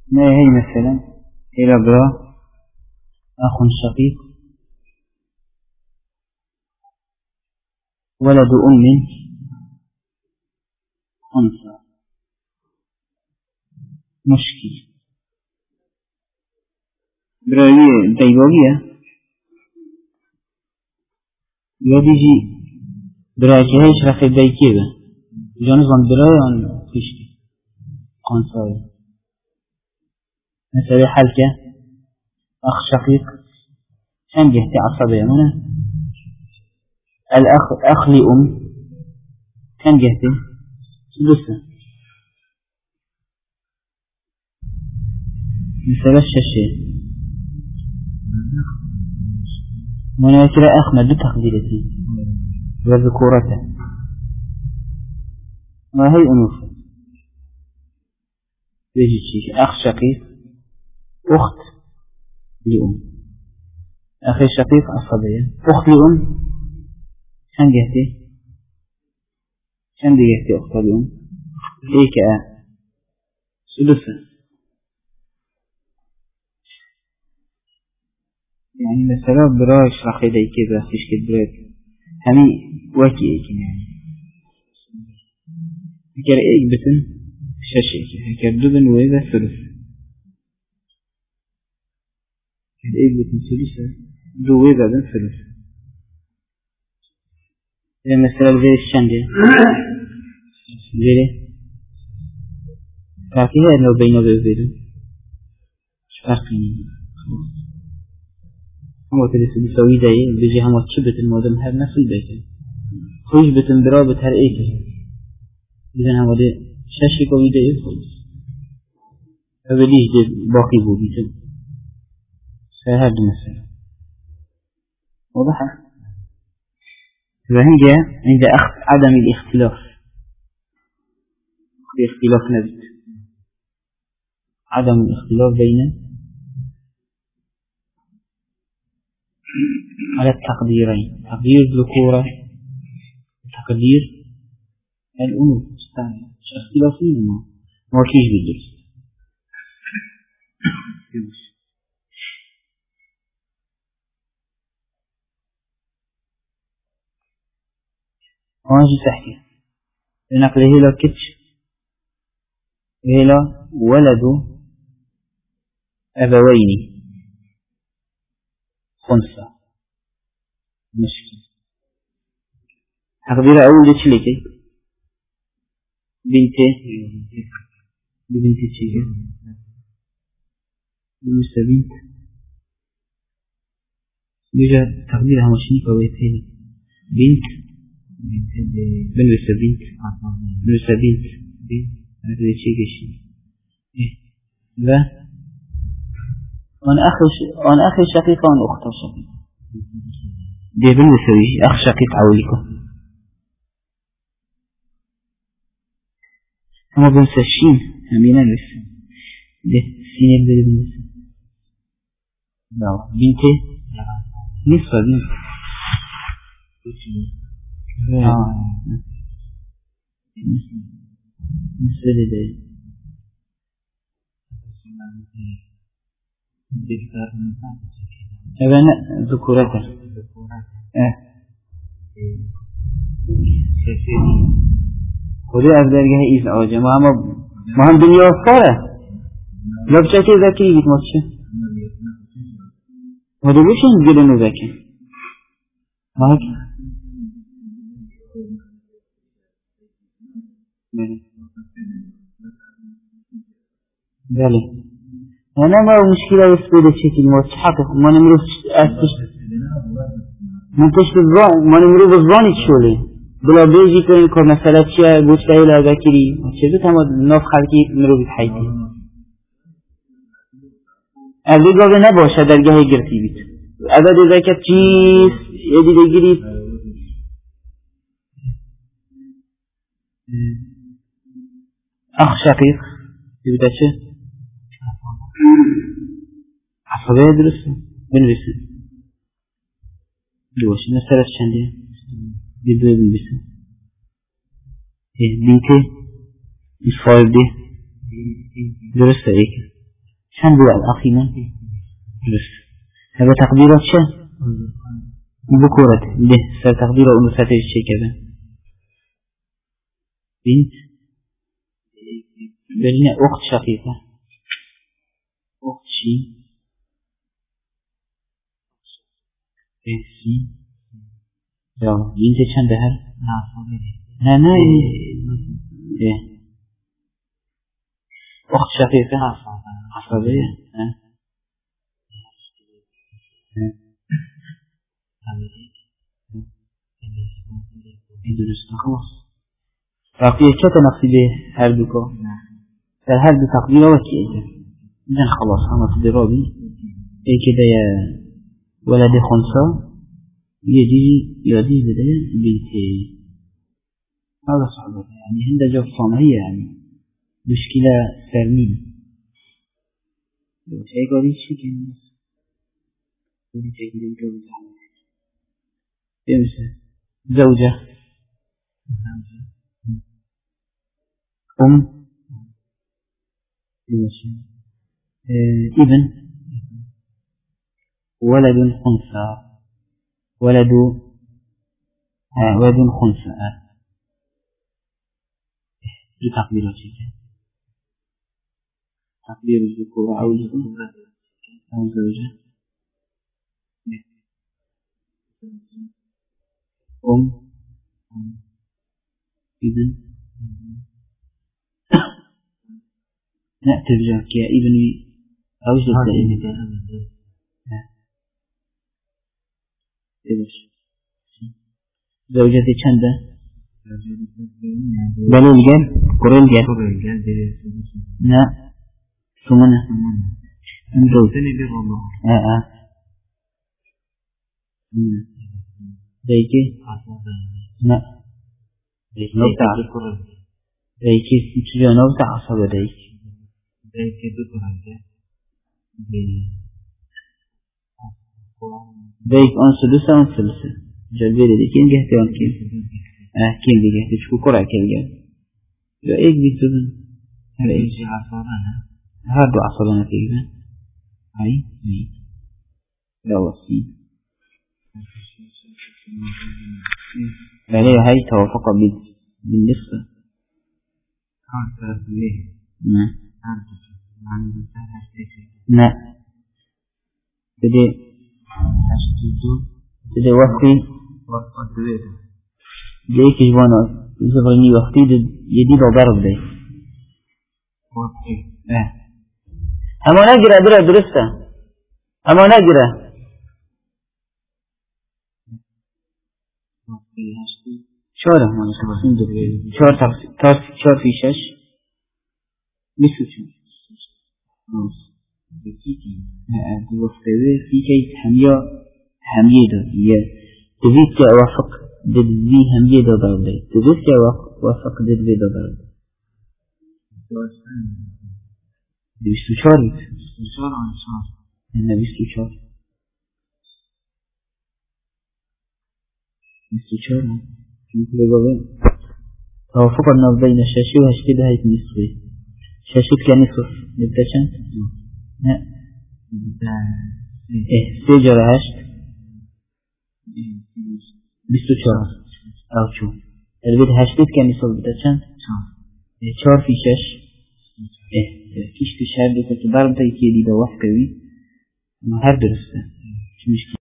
ما هي مثلا إلى برا أخ شقيق ولد أم أنثى مشكي براوية دايبوغية يديجي براكي هيش رخي دايكيبه جانزان برايان فيشتي قنصايا مثلا حالك أخ شقيق كان جهتي عصبية منه الأخ لأم كان جهتي ثلثة مثلا الشاشة مناكرة أخمد بتقديرتي وذكورته وهي أنوثة يجي شيء أخ شقيق أخت لأم أخي الشقيق عصبية أخت لأم كان جهتي أخت لأم هيك ثلثة يعني مثلا براش رخي داي كذا فيش كدرات همي واكي ايكي يعني هكذا ايك بتن شاشي هكذا دوبن ويذا ثلث هكذا ايك بتن ثلثة دو ويذا دن ثلث إذا مثلا زي الشنجة زي كافي هذا لو بينه وبينه شفاقين هم تلسل بسوي داي بيجي هم تشبت المودم هذا نفس البيت خوش بتنبرابط هر ايك إذن هم ده شاشي قوي داي خلص فبليش ده باقي بو بيتن فهذا مثلا واضح فهي عند عدم الاختلاف باختلاف نبت عدم الاختلاف بين على التقديرين تقدير الذكورة وتقدير الأنوثة مش اختلافين ما كيش بالدرس وانجي تحكي لنقل هيلا كتش هيلا ولد أبوين خنثى مشكل تقدير أول ليش بنت تشيكي بنت بيجا تقديرها مشيني كويتين بنت بنت هذا شيء لا وأنا أخي شقيق وأنا أخت شقيق دي بالنسبة أخ شقيق عوليكم أما بنسى الشين همينا لسه دي سين يبدأ بالنسبة بنتي نصف بنت نصف لدي أبناء ذكورته خذي أفضل جهة إذن أوجه ما هم دنيا وفارة لو بشكل ذكي يتمشى هذا وش ينقل إنه ذكي ما هيك بله أنا ما مشكلة يسبب الشيء الموت حقق ما نمرض من تشبه الظن ما نمرض الظن شولي بلا بيجي كون كمسألة شيء بوشتايل ذاكري شذو تمام ناف خالكي نمرض بحياتي أبدي قبل نباشه درجة جرتي بيت أبدي ذاك تشيس يدي دقيقي أخ شقيق يبدأ شيء عصبية درسة بنبسة دوش مسألة شندية يبدأ بنبسة بنتي مش فايف دي درسة ايك چند بود الأخيمون درست هذا تقديرات شا بكورة ده سر تقديره أنوثته الشيء كذا بنت بلنا أخت شقيقة أخت شي بنتي يا بنت چند هر نه إيه أخت شقيقة عصبية درست خلاص راقية كتا نقصي به هر دوكو هر دو تقدير وكي إذن خلاص هما تدرابي إيه كده يا ولد خنصة يدي بداية بنتي هذا صعب يعني هند جو صامهية يعني مشكلة سرمين لو شيء قريب شيء كان قولي تجد الجوز يمسى زوجة ابن ولد خنثى ولد خنثى تقدير شيء تقدير الذكور أو الأنثى أو زوجة ابن نأتي بجانك يا ابني أو جدة زوجتي چنده بلو الجل قريل الجل لا ثمنة دايكي لا نوتع دايكي تجا نوتع عصب دايكي دايك أن سدسة أن ثلثة جلبية دايكين جهتي أن كين دي جهتي شكو كرة كين جهتي لا إيك بيتبن هل إيك هادو عصبنا كيبا هاي لا وصي عليه هاي توافق بالنسبة لا تدي وقتي ليك جوانا زغرني وقتي يدي ضرب دي أما نجرة درسته أما نجرة شهر شهر في شش مثل في كي حمية تبيت كأوافق ضد ذي حمية ضرب لي تبيت كأوافق ضد ذي ضرب بيستو شهر أنا بيستو شهر مثل بابين توافق النص بين الشاشة وهشتبه هاي نصفي شاشة كنصف نبدأ شنت سجر هشت بيستو شهر أو شو البيت هشتت كنصف بدأ شنت شهر في شاش فيش في شهر دي كنت ضرب تيكي دي دوافق كوي ما هر درسته